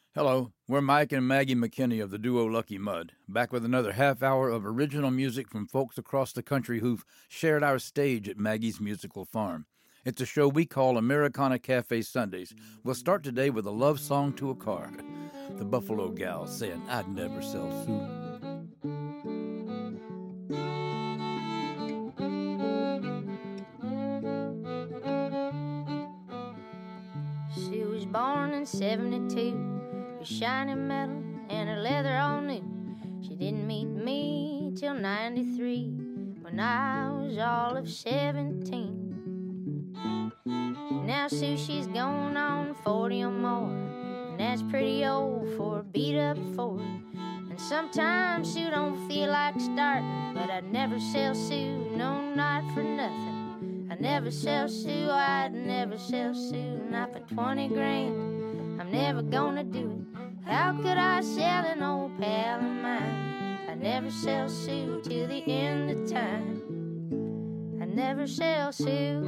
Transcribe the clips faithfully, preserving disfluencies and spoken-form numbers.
Hello, we're Mike and Maggie McKinney of the duo Lucky Mud, back with another half hour of original music from folks across the country who've shared our stage at Maggie's Musical Farm. It's a show we call Americana Cafe Sundays. We'll start today with a love song to a car. The Buffalo Gals saying, I'd never sell soup. She was born in seventy-two. Shiny metal and her leather all new. She didn't meet me till ninety-three, when I was all of seventeen. Now Sue, she's going on forty or more, and that's pretty old for a beat-up Ford. And sometimes Sue don't feel like starting, but I'd never sell Sue, no, not for nothing. I'd never sell Sue, I'd never sell Sue, not for twenty grand. I'm never gonna do it. How could I sell an old pal of mine? I never sell Sue till the end of time. I never sell Sue.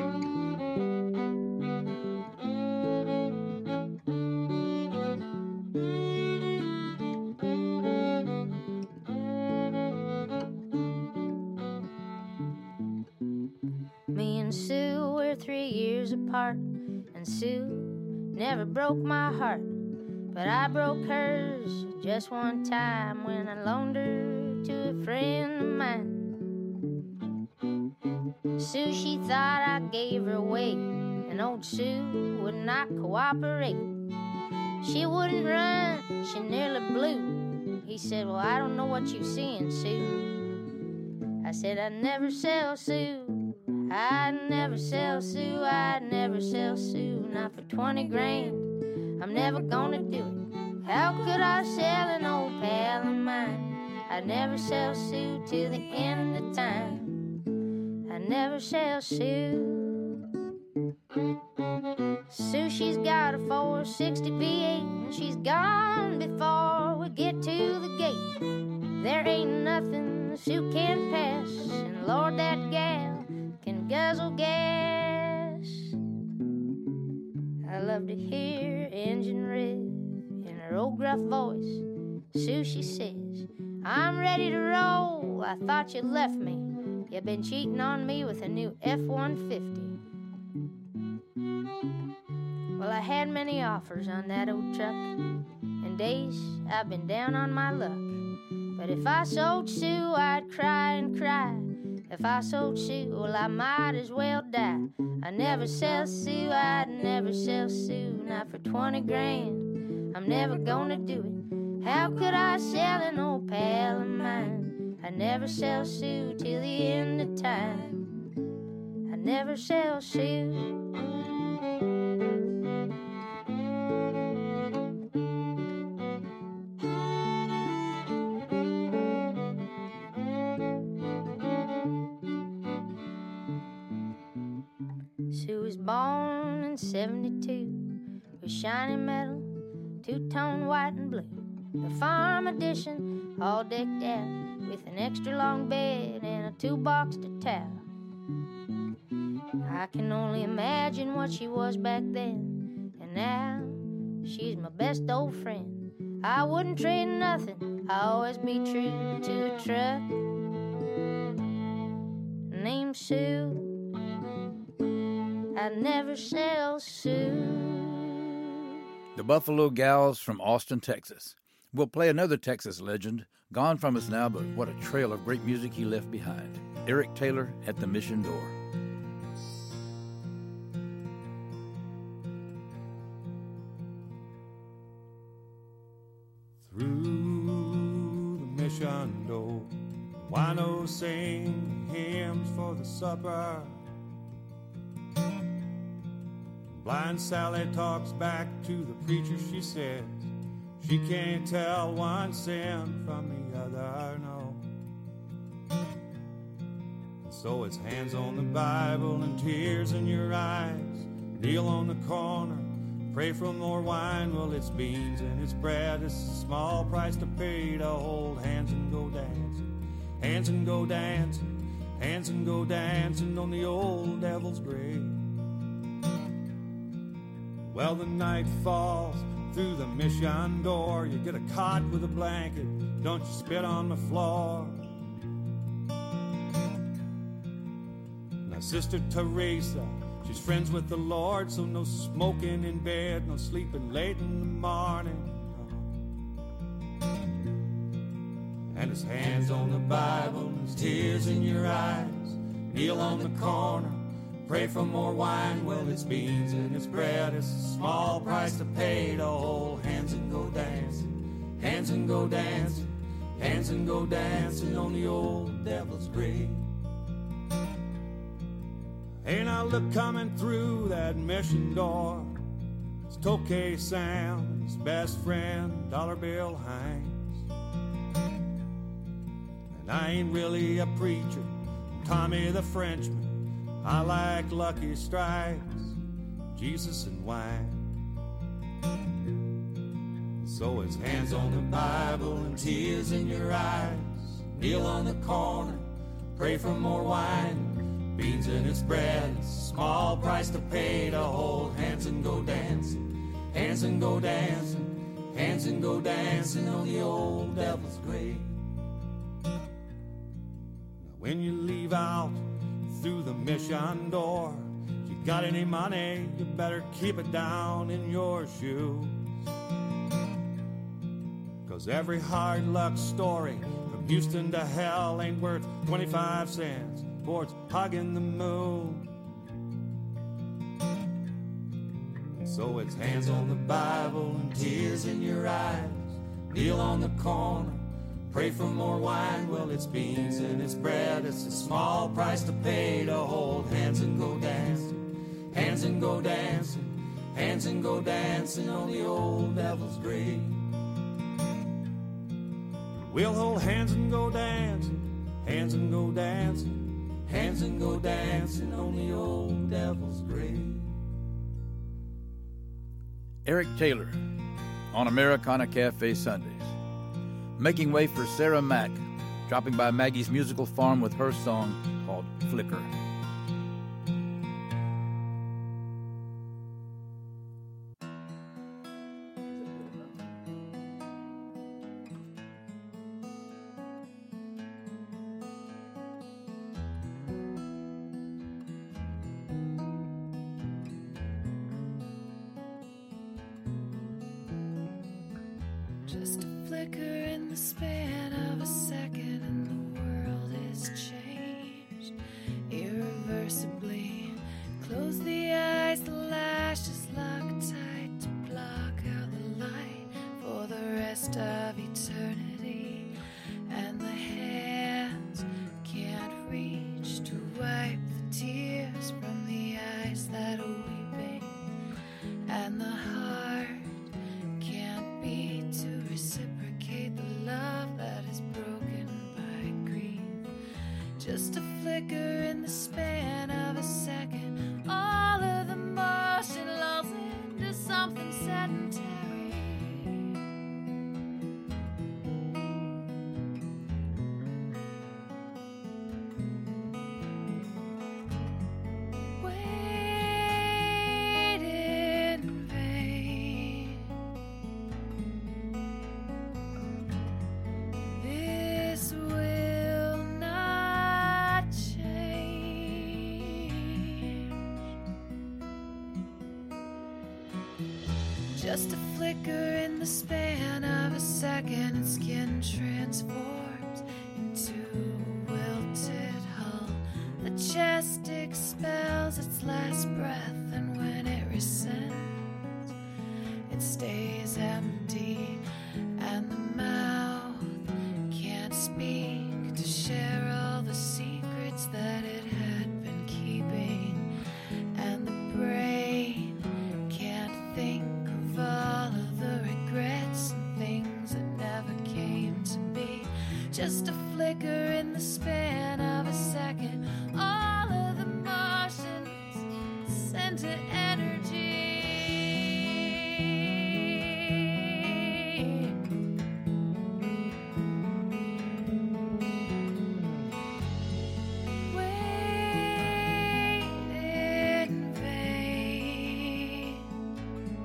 Me and Sue, we're three years apart, and Sue never broke my heart. But I broke hers just one time when I loaned her to a friend of mine. Sue, she thought I gave her away, and old Sue would not cooperate. She wouldn't run, she nearly blew. He said, well, I don't know what you seeing, Sue. I said, I'd never sell Sue. I'd never sell Sue. I'd never sell Sue, not for twenty grand. I'm never gonna do it. How could I sell an old pal of mine? I'd never sell Sue till the end of time. I'd never sell Sue. Sue, she's got a four sixty V eight, and she's gone before we get to the gate. There ain't nothing Sue can't pass, and Lord, that gal can guzzle gas. I love to hear engine rev in her old gruff voice. Sue, she says, I'm ready to roll. I thought you left me. You've been cheating on me with a new F one fifty. Well, I had many offers on that old truck, and days I've been down on my luck. But if I sold Sue, I'd cry and cry. If I sold Sue, well, I might as well die. I never sell Sue, I'd never sell Sue, not for twenty grand. I'm never gonna do it. How could I sell an old pal of mine? I never sell Sue till the end of time. I never sell Sue. Sue was born in seventy-two with shiny metal, two-tone white and blue. The farm edition, all decked out with an extra long bed and a toolbox to towel. I can only imagine what she was back then, and now she's my best old friend. I wouldn't trade nothing, I'll always be true to a truck named Sue. I'd never sell Sue. The Buffalo Gals from Austin, Texas. We'll play another Texas legend, gone from us now, but what a trail of great music he left behind. Eric Taylor at the Mission Door. Through the mission door, winos sing hymns for the supper. Blind Sally talks back to the preacher, she says she can't tell one sin from the other, no. And so it's hands on the Bible and tears in your eyes. Kneel on the corner, pray for more wine. Well, it's beans and it's bread, it's a small price to pay to hold hands and go dancing. Hands and go dancing, hands and go dancing on the old devil's grave. Well, the night falls through the mission door. You get a cot with a blanket, don't you spit on the floor. Now Sister Teresa, she's friends with the Lord, so no smoking in bed, no sleeping late in the morning. And his hands on the Bible, his tears in your eyes. Kneel on the corner, pray for more wine. Well, it's beans and it's bread, it's a small price to pay to hold hands and go dancing. Hands and go dancing, hands and go dancing on the old devil's grave. Hey, now look coming through that mission door. It's Tokay Sam and his best friend, Dollar Bill Hines. And I ain't really a preacher, Tommy the Frenchman. I like Lucky Strikes, Jesus and wine. So it's hands on the Bible and tears in your eyes. Kneel on the corner, pray for more wine. Beans and it's bread, it's a small price to pay to hold hands and go dancing. Hands and go dancing, hands and go dancing on the old devil's grave. Now when you leave out through the mission door, if you got any money, you better keep it down in your shoes. Cause every hard luck story from Houston to hell ain't worth twenty-five cents towards hugging the moon. And so it's hands on the Bible and tears in your eyes. Kneel on the corner, pray for more wine. Well, it's beans and it's bread, it's a small price to pay to hold hands and go dancing. Hands and go dancing, hands and go dancing on the old devil's grave. We'll hold hands and go dancing, hands and go dancing, hands and go dancing on the old devil's grave. Eric Taylor on Americana Cafe Sundays. Making way for Sarah Mack, dropping by Maggie's Musical Farm with her song called Flicker. Just a flicker in the span of a second, and the world is changed irreversibly. Close the eyes, the lashes lock tight to block out the light for the rest of eternity. And the hands can't reach to wipe the tears from the eyes that are weeping. And the heart can't beat to reciprocate the love that is broken by grief. Just a flicker in the span of a second, all of the motion lulls into something sedentary. Wait in vain. This will not change. Just a flicker in the span of a second, and skin transforms into a wilted hull. The chest expels its last breath, and when it rescinds, it stays empty, and the mouth can't speak to share all the secrets that it had been keeping, and the brain can't think of all of the regrets and things that never came to be. Just a flicker in the span of a second, all of the motions sent to energy. Wait in vain.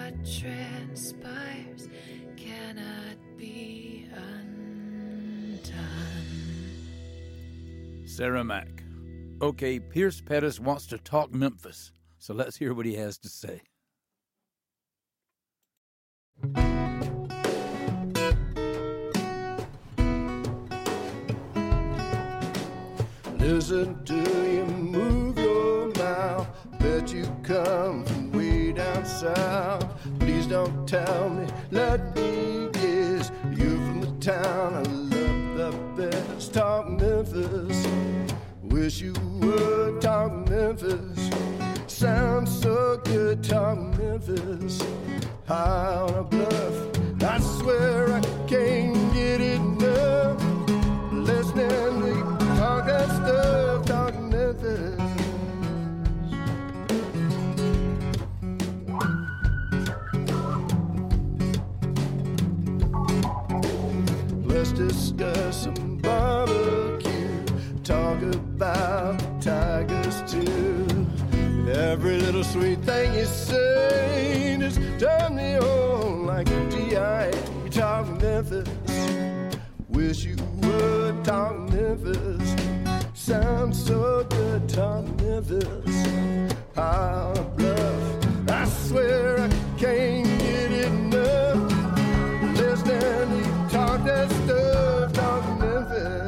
what transpires cannot be undone. Sarah Mack. Okay, Pierce Pettis wants to talk Memphis, so let's hear what he has to say. Listen to you move your mouth. Bet you come from way down south. Please don't tell me, let me guess. You're from the town I love the best. Talk Memphis. Wish you would talk Memphis. Sounds so good, talk Memphis. High on a bluff, I swear I can't get enough. Listening to you talk that stuff, talk Memphis. Let's discuss some barbecue. Talk about the Tigers too. Every little sweet thing you say just turn me on like a D I A. Talk Memphis. Wish you would talk Memphis. Sounds so good, talk Memphis. High on a bluff, I swear I can't get enough. Listening to you talk that stuff, talk Memphis.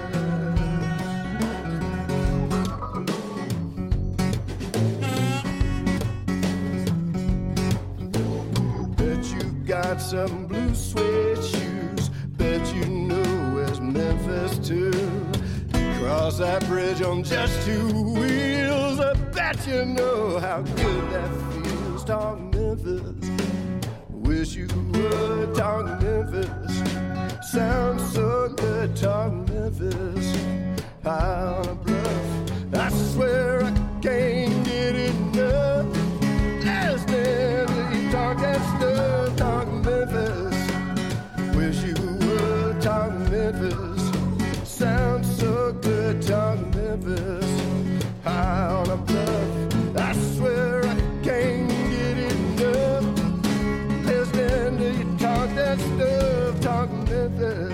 Bet you got some blue suede shoes. Bet you know where's Memphis too. Cross that bridge on just two wheels. I bet you know how good that feels. Talk Memphis. Wish you would talk Memphis. Sounds so good, talk Memphis. High on a bluff, I swear I can't get enough. Listening to you talk that stuff, talk Memphis. Wish you would talk Memphis. Sounds so good, talk Memphis. High on a bluff, I swear I can't get enough. Listening to you talk that stuff, talk Memphis.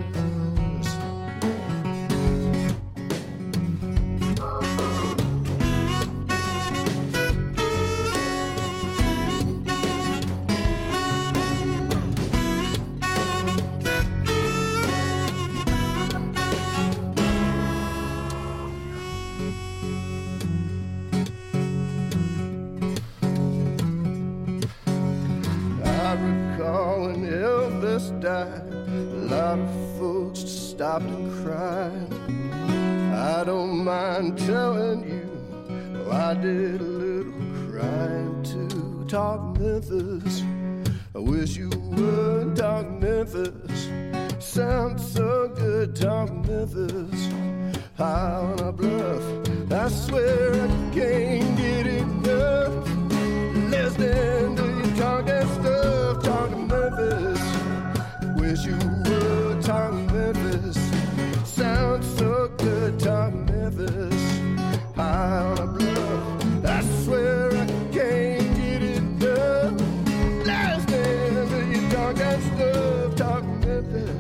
When Elvis died, a lot of folks stopped and cried. I don't mind telling you, oh, I did a little crying too. Talk Memphis, I wish you would talk Memphis. Sounds so good, talk Memphis. High on a bluff, I swear I can't get enough. Listening to you talk that stuff, talk Memphis. Wish you would talk Memphis. Sounds so good, talk Memphis. High on a bluff, I swear I can't get enough. Listening to you talk that stuff, talk Memphis.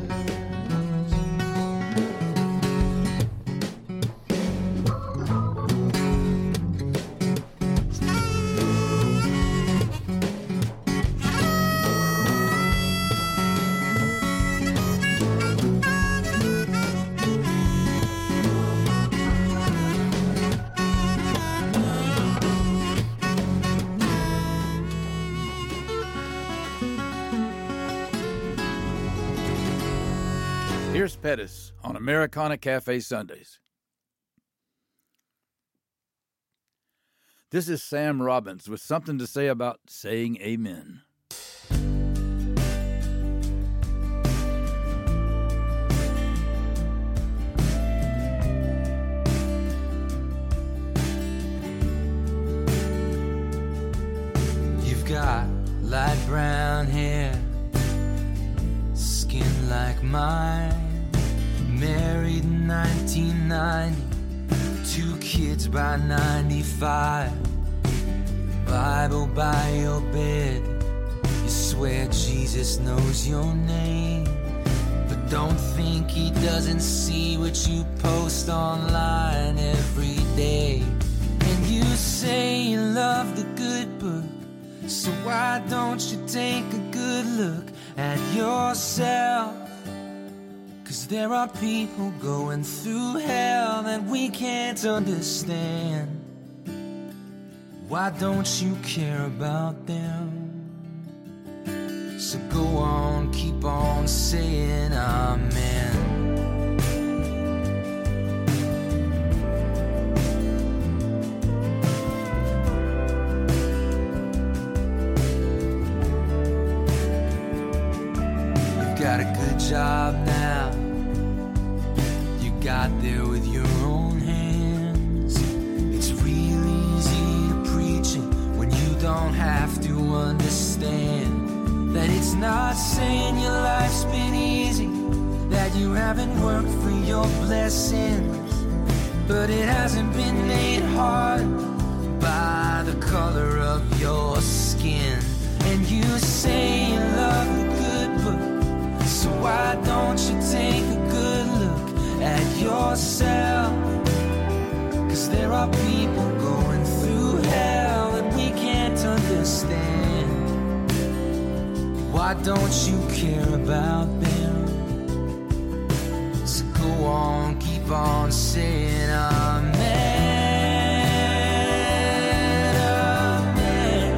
Pierce Pettis on Americana Cafe Sundays. This is Sam Robbins with something to say about saying amen. You've got light brown hair, skin like mine. Married in nineteen ninety, two kids by ninety-five. Bible by your bed, Jesus knows your name, but don't think he doesn't see what you post online every day. And you say you love the good book, so why don't you take a good look at yourself? 'Cause there are people going through hell that we can't understand. Why don't you care about them? So go on, keep on saying amen. You've got a good job now, you got there with your own hands. It's real easy to preach it when you don't have to understand that it's not saying your life's been easy, that you haven't worked for your blessings, but it hasn't been made hard by the color of your skin. And you say you love the good book, so why don't you take a good look at yourself? 'Cause there are people going through hell that we can't understand. Why don't you care about them? So go on, keep on saying amen, amen,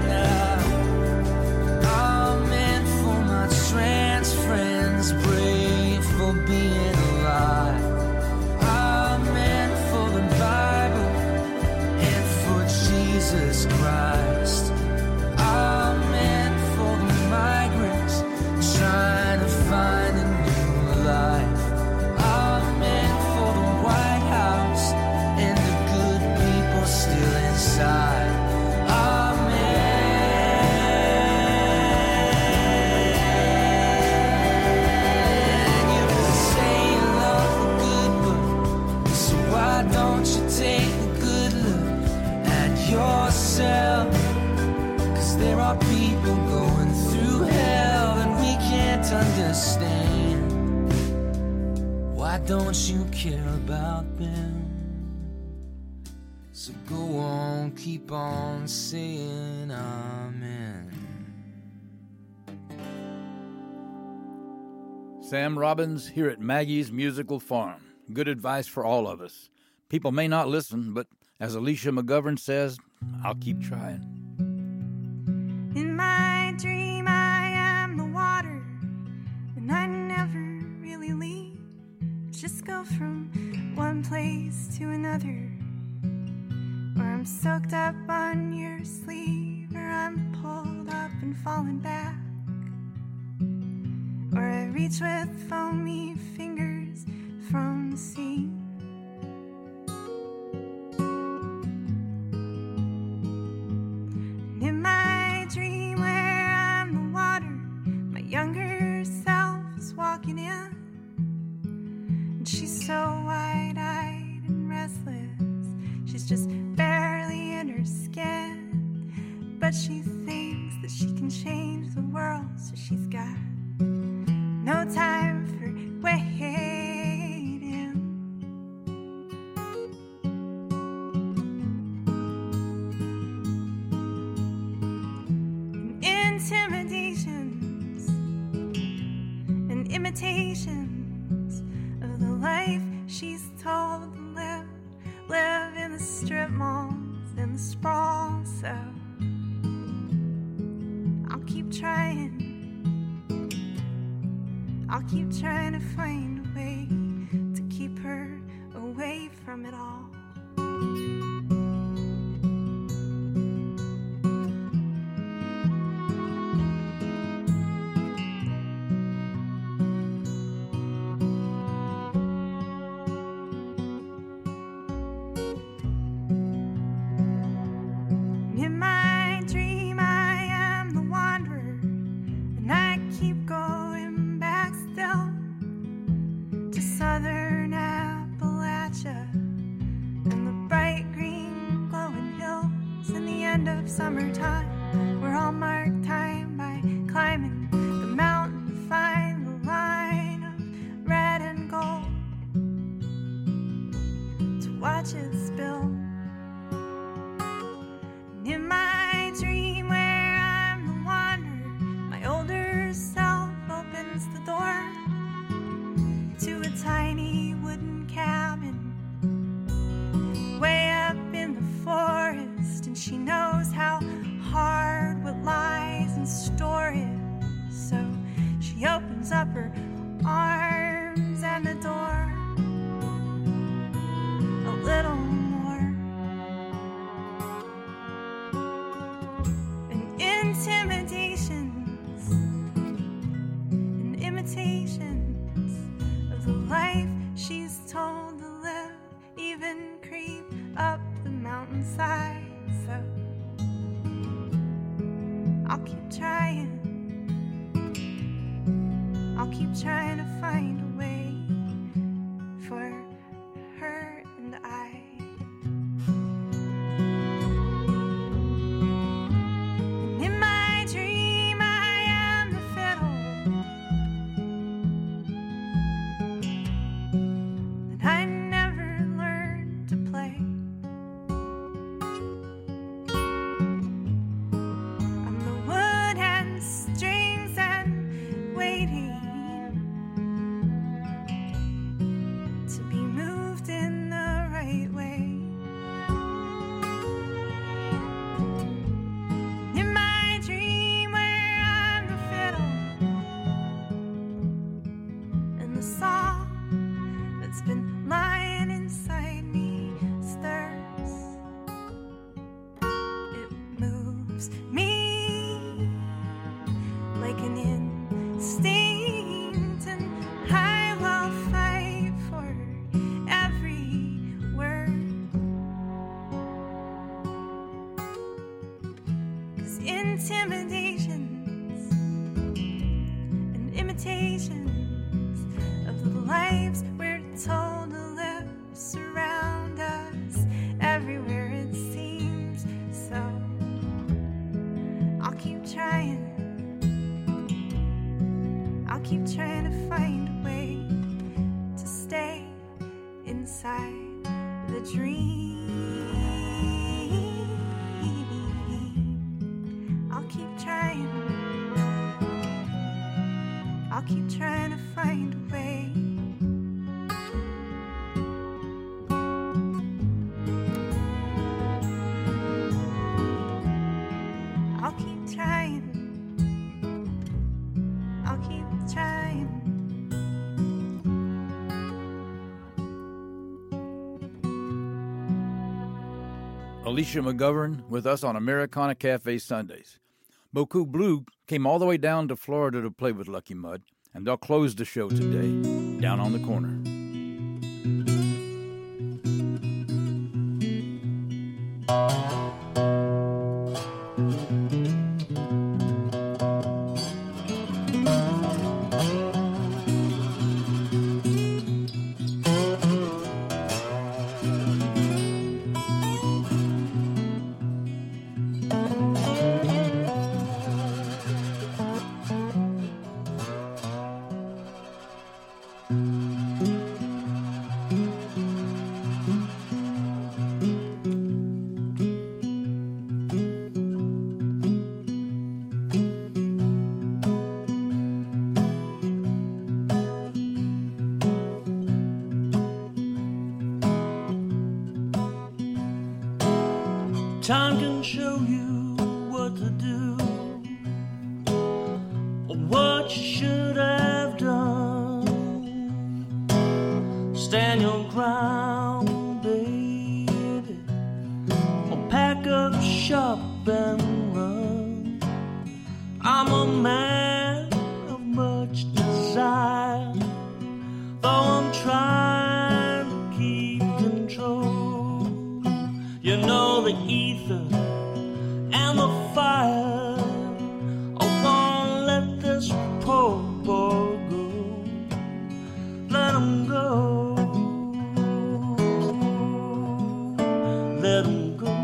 amen for my trans friends, brave for being alive. Amen for the Bible and for Jesus Christ. Amen for the migrants trying to find a new life. Amen for the White House and the good people still inside. Amen. You say you love the good book, so why don't you take a good look at yourself? 'Cause there are people going through hell that we can't understand. Why don't you care about them? So go on, keep on saying amen. Sam Robbins here at Maggie's Musical Farm. Good advice for all of us. People may not listen, but as Alicia McGovern says, I'll keep trying. In my dream, I am the water, and I never really leave. Just go from one place to another, or I'm soaked up on your sleeve, or I'm pulled up and falling back, or I reach with foamy fingers from the sea. And in my dream where I'm the water, my younger self is walking in, and she's so wide-eyed and restless, she's just barely in her skin, but she thinks that she can change the world, so she's got no time for waiting. And intimidations and imitations of the life she's told to live, live in the strip malls and the sprawl, so I'll keep trying. I'll keep trying to find a way to keep her away from it all. In my dream, I am the wanderer, and I keep going back still to southern Appalachia and the bright green glowing hills. In the end of summertime, we're all marked time by climbing the mountain keep trying to find a way for her and I. And in my dream I am the fiddle that I never learned to play. I'm the wood and strings and waiting to be moved in the right way. In my dream where I'm the fiddle and the song that's been lying inside me stirs. It moves me like an instinct, and I will fight for every word. 'Cause intimidations and imitations of the lives we're told to live surround us everywhere, it seems. So I'll keep trying. I'll keep trying to find a way to stay inside the dream. I'll keep trying. I'll keep trying to find a way. I'll keep trying. I'll keep trying. Alicia McGovern with us on Americana Cafe Sundays. Boku Blue came all the way down to Florida to play with Lucky Mud, and they'll close the show today, Down on the Corner. Time can show you what to do, or what you should have done. Stand your ground, baby, or pack up shop and run. I'm a man of much desire, though I'm trying to keep control. You know the ether and the fire, I won't let this poor boy go. Let him go, let him go.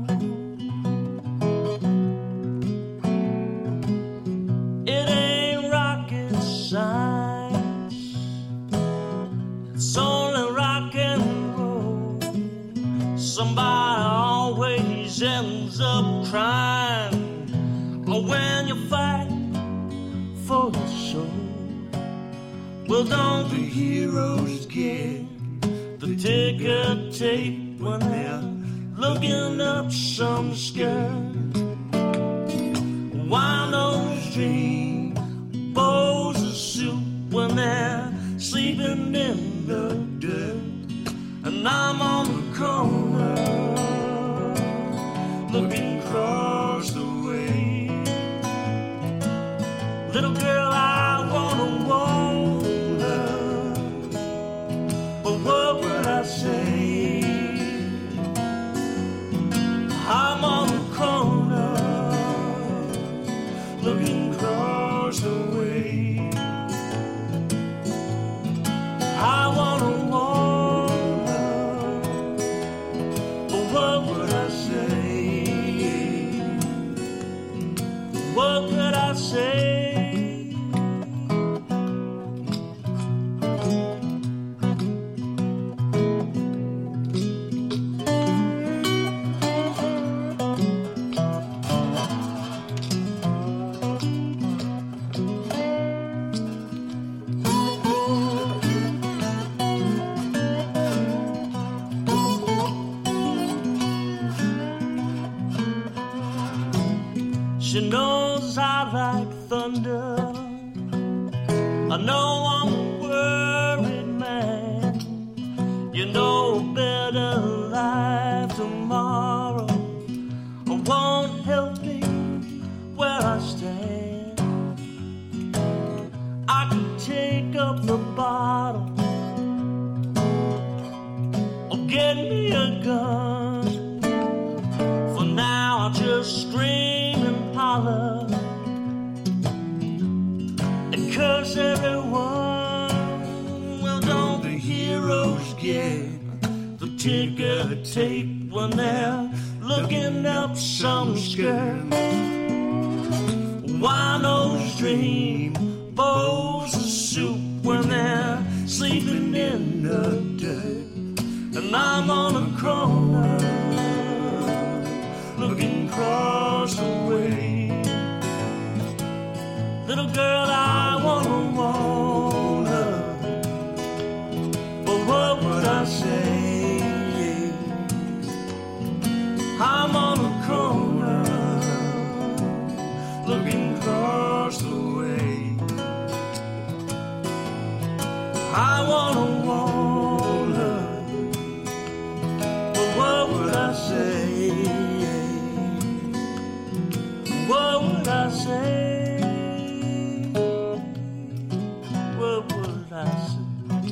It ain't rocket science, it's only rock and roll. Somebody always ends up crying, or when you fight for the soul. Well, don't the heroes get the ticker tape when they're looking up some skirt? Why those dream bows of soup when they're sleeping in the dirt? And I'm on the corner looking across the way. Little girl, I wanna warn her, but what would I say? I'm on the corner looking across the way. like thunder. I know I'm a worried man. You know better life tomorrow won't help me where I stand. I can take up the bottle or get me a gun. For now I'll just scream and holler and curse everyone. Well, don't the heroes get the ticker tape when they're looking up some skirt? Winos dream bowls of soup when they're sleeping in the dirt. And I'm on a corner looking across the way. Little girl, I wanna want her, but what would I say? I'm on a corner looking across the way. I wanna want her, but what would I say? What would I say? What would I say?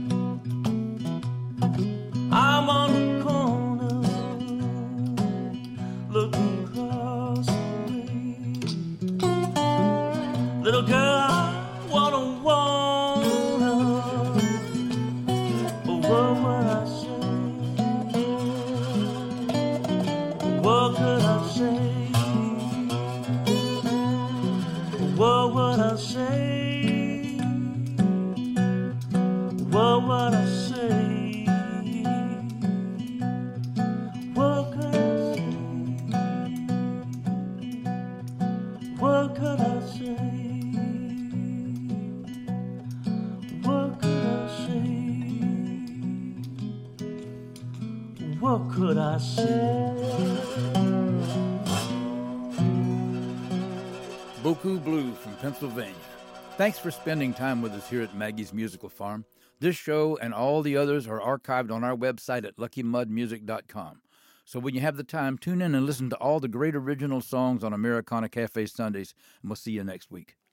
I'm on a corner looking across the way. Little girl, I wanna want her, but what would I say? What could I say? What would I say? What would I say? What could I say? What could I say? What could I say? What could I say? Boku Blue from Pennsylvania. Thanks for spending time with us here at Maggie's Musical Farm. This show and all the others are archived on our website at lucky mud music dot com. So when you have the time, tune in and listen to all the great original songs on Americana Cafe Sundays, and we'll see you next week.